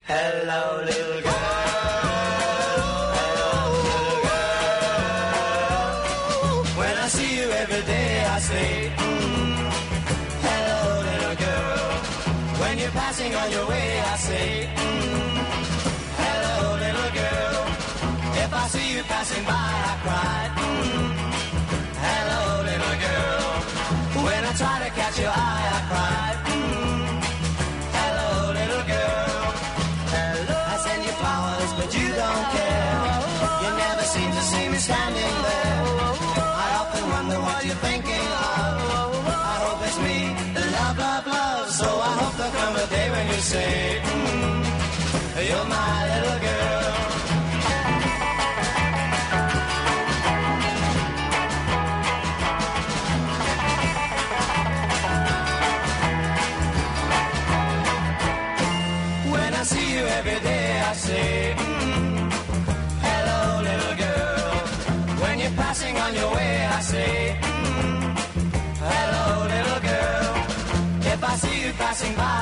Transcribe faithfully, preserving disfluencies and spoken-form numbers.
Hello, little girl. Hello, little girl. When I see you every day, I say, mm, hello, little girl. When you're passing on your way, I say, mm, hello, little girl. If I see you passing by, I cry, mm, hello, little girl. When I try to catch your eye, I cry, mm, hello, little girl. Hello. I send you flowers, but you don't care. You never seem to see me standing there. I often wonder what you're thinking of. I hope it's me, love, love, love. So I hope there'll come a day when you say, mm, you're my little girl. Every day I say, mm, hello, little girl. When you're passing on your way, I say, mm, hello, little girl. If I see you passing by,